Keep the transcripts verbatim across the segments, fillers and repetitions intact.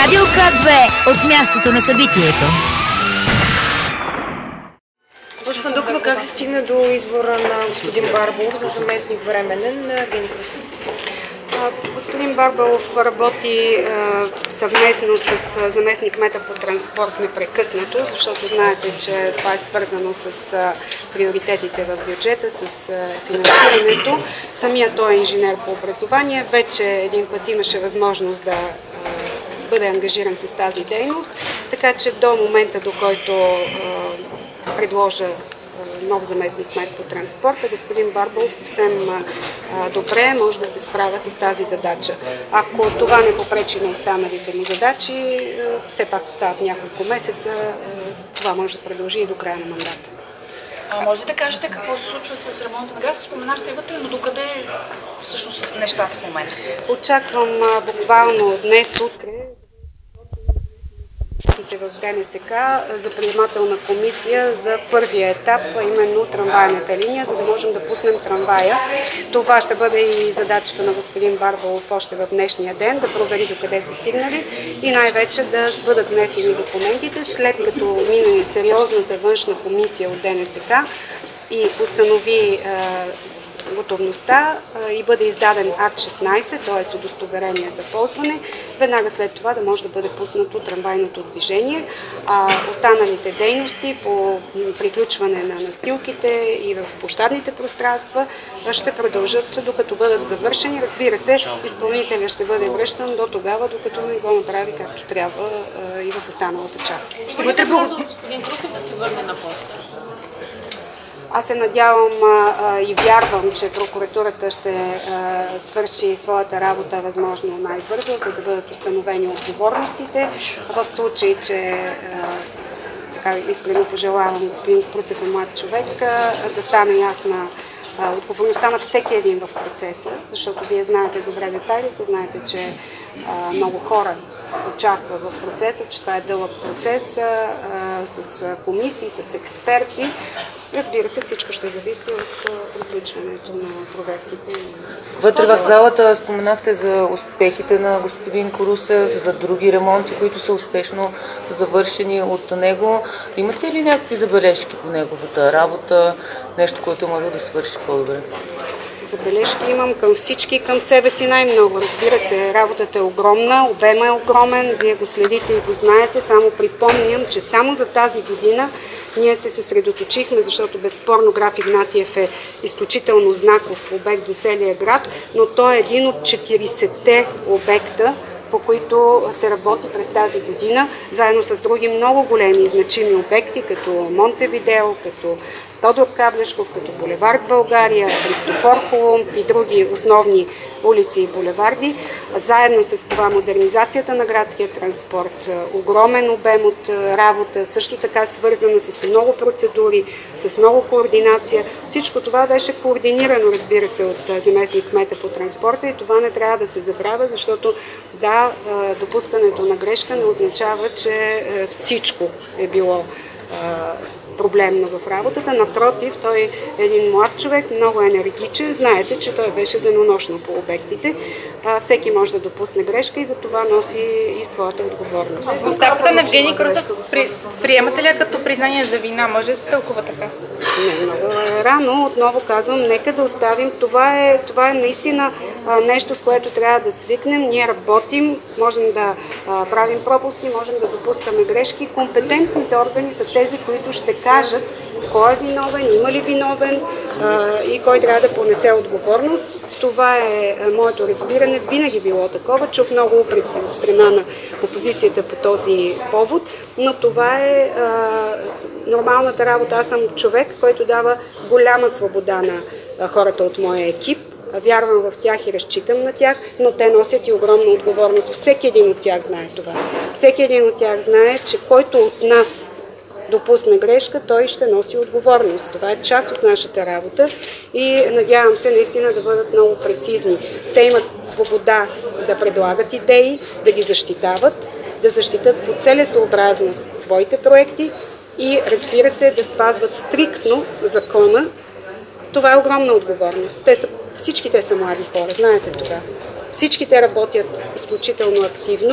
Радио К две от мястото на събитието. Госпожо Фандукова, как се стигна до избора на господин Барбалов за заместник временен на Евгений Крусев? Господин Барбалов работи а, съвместно с заместник кмета по транспорт непрекъснато, защото знаете, че това е свързано с а, приоритетите в бюджета, с а, финансирането. Самия той е инженер по образование. Вече един път имаше възможност да а, бъде ангажиран с тази дейност, така че до момента, до който а, предложа нов заместник кмет по транспорта, господин Барбалов съвсем а, добре може да се справя с тази задача. Ако това не попречи на останалите му задачи, а, все пак остават няколко месеца, а, това може да продължи и до края на мандата. А може да кажете какво се случва с ремонта на графа? Споменахте вътре, но докъде всъщност с нещата в момента? Очаквам а, буквално днес, утре, в Д Н С К за приемателна комисия за първия етап, а именно трамвайната линия, за да можем да пуснем трамвая. Това ще бъде и задачата на господин Барбалов още в днешния ден, да провери докъде са стигнали и най-вече да бъдат внесени документите, след като мине сериозната външна комисия от Д Н С К и установи готовността и бъде издаден акт шестнайсет, т.е. удостоверение за ползване, веднага след това да може да бъде пуснато трамвайното движение. А останалите дейности по приключване на настилките и в площадните пространства ще продължат докато бъдат завършени. Разбира се, изпълнителят ще бъде връщан до тогава, докато не го направи както трябва и в останалата част. Вътре господин Крусев да се върне на поста? Аз се надявам а, и вярвам, че прокуратурата ще а, свърши своята работа възможно най-бързо, за да бъдат установени отговорностите. В случай, че а, така искрено пожелавам, господин Крусев е млад човек, а, да стане ясна а, отговорността на всеки един в процеса, защото вие знаете добре детайлите, знаете, че а, много хора участва в процеса, че това е дълъг процес а, с комисии, с експерти. Разбира се, всичко ще зависи от приключването на проверките. Вътре в залата споменахте за успехите на господин Крусев, за други ремонти, които са успешно завършени от него. Имате ли някакви забележки по неговата работа, нещо, което може да свърши по-добре? Забележки имам към всички и към себе си най-много. Разбира се, работата е огромна, обема е огромен, вие го следите и го знаете. Само припомням, че само за тази година ние се съсредоточихме, защото безспорно граф Игнатиев е изключително знаков обект за целия град, но той е един от четиридесетте обекта, по които се работи през тази година, заедно с други много големи и значими обекти, като Монтевидео, като Тодор Каблешков, като булевард България, Христофор Колумб и други основни улици и булеварди. Заедно с това модернизацията на градския транспорт, огромен обем от работа, също така свързана с много процедури, с много координация. Всичко това беше координирано, разбира се, от заместник кмета по транспорта и това не трябва да се забравя, защото да, допускането на грешка не означава, че всичко е било проблемно в работата. Напротив, той е един млад човек, много енергичен. Знаете, че той беше денонощно по обектите. А, всеки може да допусне грешка и за това носи и своята отговорност. Оставката на Евгений Крусев при, приемате ли като признание за вина? Може да се тълкува така? Не, много е рано. Отново казвам, нека да оставим. Това е, това е наистина а, нещо, с което трябва да свикнем. Ние работим, можем да а, правим пропуски, можем да допускаме грешки. Компетентните органи са тези, които ще кажат кой е виновен, има ли виновен а, и кой трябва да понесе отговорност. Това е а, моето разбиране. Винаги било такова. Чух много упреци от страна на опозицията по този повод, но това е а, нормалната работа. Аз съм човек, който дава голяма свобода на а, хората от моя екип. Вярвам в тях и разчитам на тях, но те носят и огромна отговорност. Всеки един от тях знае това. Всеки един от тях знае, че който от нас допусне грешка, той ще носи отговорност. Това е част от нашата работа и надявам се наистина да бъдат много прецизни. Те имат свобода да предлагат идеи, да ги защитават, да защитат по целесъобразност своите проекти и, разбира се, да спазват стриктно закона. Това е огромна отговорност. Те са, всички те са млади хора, знаете това. Всички те работят изключително активно.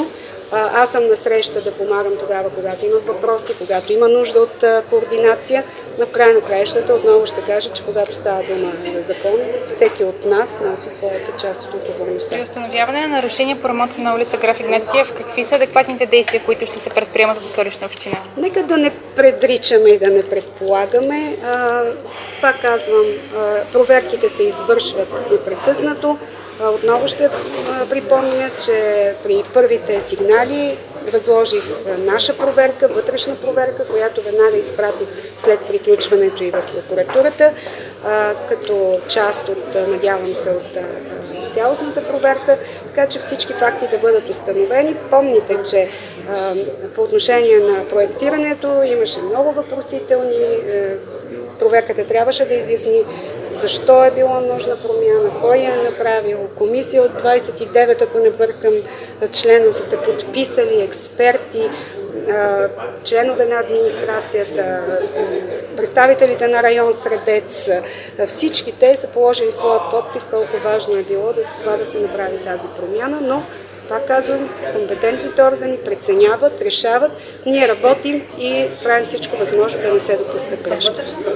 Аз съм на среща да помагам тогава, когато има въпроси, когато има нужда от координация. На края на краищата отново ще кажа, че когато става дума за закон, всеки от нас носи своята част от отговорността. При установяване на нарушения по ремонта на улица Граф Игнатиев, какви са адекватните действия, които ще се предприемат от Столична община? Нека да не предричаме и да не предполагаме. А, пак казвам, а, проверките се извършват непрекъснато. Отново ще припомня, че при първите сигнали възложих наша проверка, вътрешна проверка, която веднага изпратих след приключването и в прокуратурата, като част от, надявам се, от цялостната проверка, така че всички факти да бъдат установени. Помните, че по отношение на проектирането имаше много въпросителни. Проверката трябваше да изясни защо е била нужна промяна, кой я е направил. Комисия от двадесет и девет, ако не бъркам, члена са се подписали, експерти, членове на администрацията, представителите на район Средец. Всички те са положили своят подпис, колко важно е било да, това да се направи тази промяна, но пак казвам, компетентните органи преценяват, решават, ние работим и правим всичко възможно да не се допускат грешки.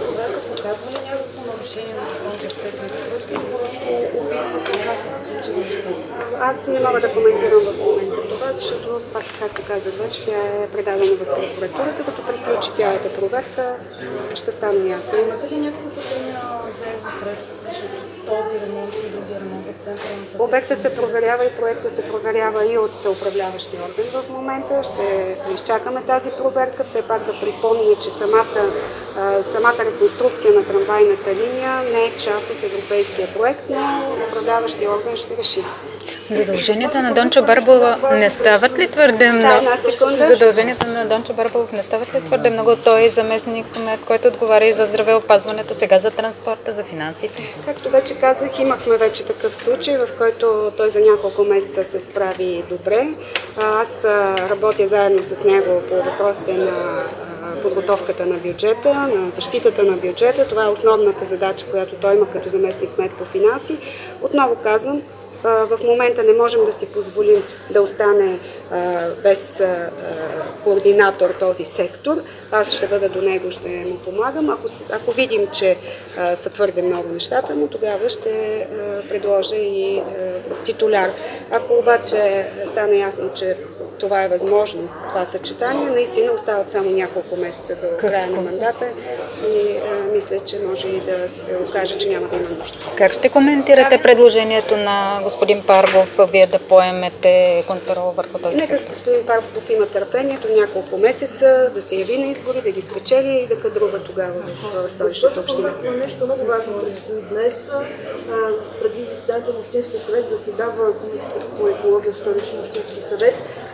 Аз не мога да коментирам в момента това, защото, пак както казах вече, тя е предадена в прокуратурата, като приключи цялата проверка, ще стане ясно. Имате ли някакво потребление за средства, защото този ремонт и други ремонт в центъра на София? Обекта се проверява и проекта се проверява и от управляващия орган в момента. Ще изчакаме тази проверка. Все пак да припомня, че самата, самата реконструкция на трамвайната линия не е част от европейския проект, но управляващия орган ще реши. Задълженията на Дончо Барбова не стават ли твърде много? Задълженията на Дончо Барбов не стават ли твърде много? Той е заместник, който отговаря и за здравеопазването, сега за транспорта, за финансите. Както вече казах, имахме вече такъв случай, в който той за няколко месеца се справи добре. Аз работя заедно с него по въпросите на подготовката на бюджета, на защитата на бюджета. Това е основната задача, която той има като заместник кмет по финанси. Отново казвам, в момента не можем да си позволим да остане без координатор този сектор. Аз ще бъда до него, ще му помагам. Ако, ако видим, че са твърде много нещата му, тогава ще предложа и титуляр. Ако обаче стане ясно, че това е възможно, това съчетание, наистина остават само няколко месеца до края на мандата и а, мисля, че може и да се окаже, че няма да има нужда. Как ще коментирате предложението на господин Парбов, вие да поемете контрол върху този сектор? Нека господин Парбов има търпението няколко месеца да се яви на избори, да ги спечели и да кадрува тогава в Столичната община. Нещо много важно предстои днес. Преди заседанието на Общинския съвет заседава Комисията по екология в Столичния общински съвет.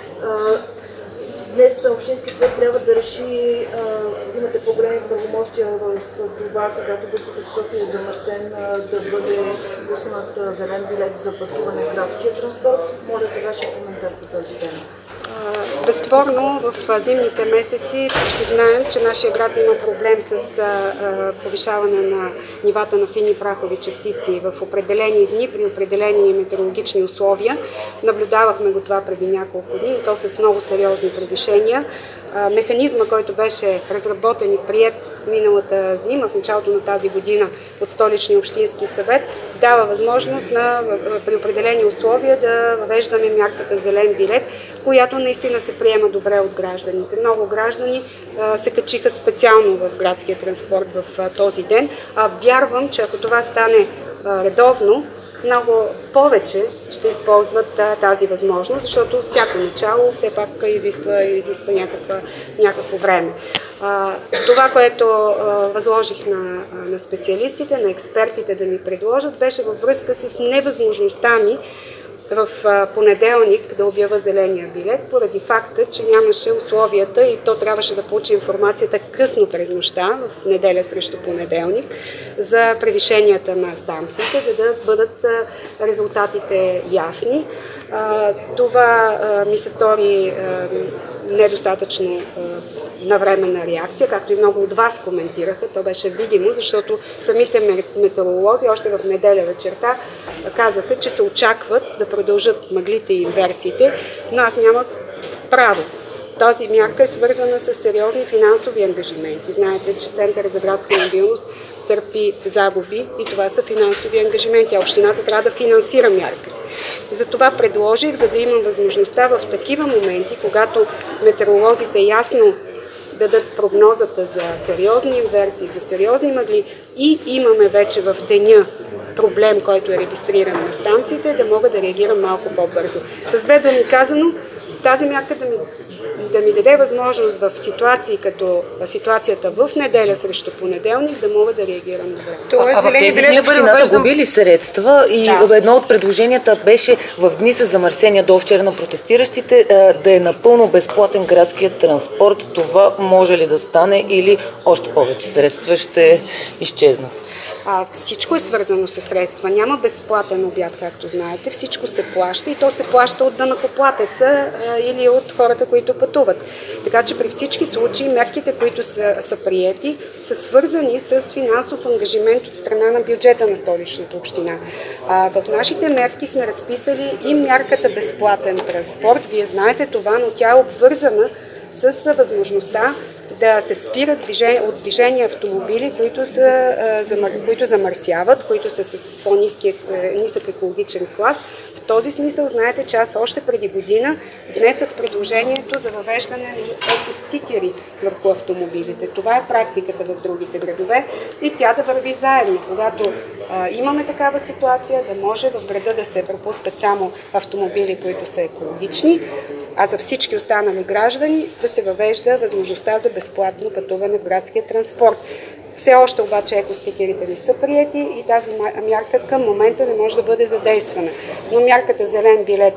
Днес Общински съвет трябва да реши да имате по-големи правомощия в това, когато въздухът в София е замърсен, да бъде пуснат зелен билет за пътуване в градския транспорт. Моля за вашия коментар по тази тема. Безспорно, в зимните месеци ще знаем, че нашия град има проблем с повишаване на нивата на фини прахови частици в определени дни, при определени метеорологични условия. Наблюдавахме го това преди няколко дни и то с много сериозни превишения. Механизма, който беше разработен и приет миналата зима, в началото на тази година от Столичния общински съвет, дава възможност на, при определени условия да въвеждаме мярката зелен билет, която наистина се приема добре от гражданите. Много граждани а, се качиха специално в градския транспорт в а, този ден, а вярвам, че ако това стане а, редовно, много повече ще използват а, тази възможност, защото всяко начало все пак изисква, изисква някаква, някакво време. А, това, което а, възложих на, на специалистите, на експертите да ми предложат, беше във връзка с невъзможността ми в понеделник да обява зеления билет, поради факта, че нямаше условията и то трябваше да получи информацията късно през нощта, в неделя срещу понеделник, за превишенията на станциите, за да бъдат резултатите ясни. Това ми се стори недостатъчно навременна реакция, както и много от вас коментираха. То беше видимо, защото самите метеоролози още в неделя вечерта казаха, че се очакват да продължат мъглите и инверсиите, но аз няма право. Тази мярка е свързана с сериозни финансови ангажименти. Знаете, че Център за градска мобилност търпи загуби и това са финансови ангажименти, а общината трябва да финансира мярка. Затова предложих, за да имам възможността в такива моменти, когато метеоролозите ясно дадат прогнозата за сериозни инверсии, за сериозни мъгли и имаме вече в деня проблем, който е регистриран на станциите, да мога да реагирам малко по-бързо. С две думи казано, тази мярка да ми, да ми даде възможност в ситуации като ситуацията в неделя срещу понеделник да мога да реагирам на време. А, а в тези дни общината губи ли средства и да. Едно от предложенията беше в дни с замърсения до вчера на протестиращите да е напълно безплатен градският транспорт. Това може ли да стане или още повече средства ще изчезнат? А, всичко е свързано с средства. Няма безплатен обяд, както знаете. Всичко се плаща и то се плаща от данъкоплатеца а, или от хората, които пътуват. Така че при всички случаи мерките, които са, са приети, са свързани с финансов ангажимент от страна на бюджета на Столичната община. А, в нашите мерки сме разписали и мярката безплатен транспорт. Вие знаете това, но тя е обвързана с възможността да се спират движение, от движение автомобили, които, са, замър, които замърсяват, които са с по-нисък екологичен клас. В този смисъл знаете, че аз още преди година внесах предложението за въвеждане на екостикери върху автомобилите. Това е практиката в другите градове и тя да върви заедно. Когато а, имаме такава ситуация, да може в града да се пропускат само автомобили, които са екологични, а за всички останали граждани да се въвежда възможността за безплатно пътуване в градския транспорт. Все още обаче екостикерите не са приети и тази мярка към момента не може да бъде задействана. Но мярката зелен билет,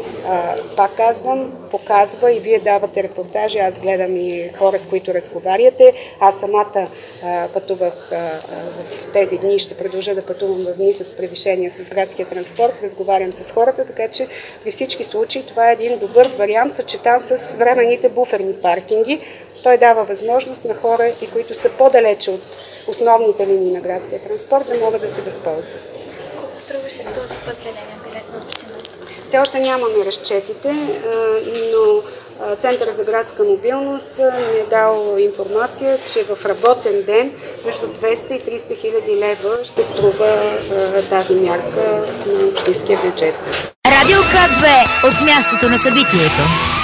пак казвам, показва и вие давате репортажи, аз гледам и хора, с които разговаряте. Аз самата пътувах в тези дни, ще продължа да пътувам в дни с превишение с градския транспорт, разговарям с хората, така че при всички случаи това е един добър вариант, съчетан с временните буферни паркинги. Той дава възможност на хора, и които са по-далече от основните линии на градския транспорт, да могат да се възползват. Колко струваше този път зеления билет на общината? Все още нямаме разчетите, но Център за градска мобилност ми е дал информация, че в работен ден между двеста и триста хиляди лева ще струва тази мярка на общинския бюджет. Радио К две от мястото на събитието.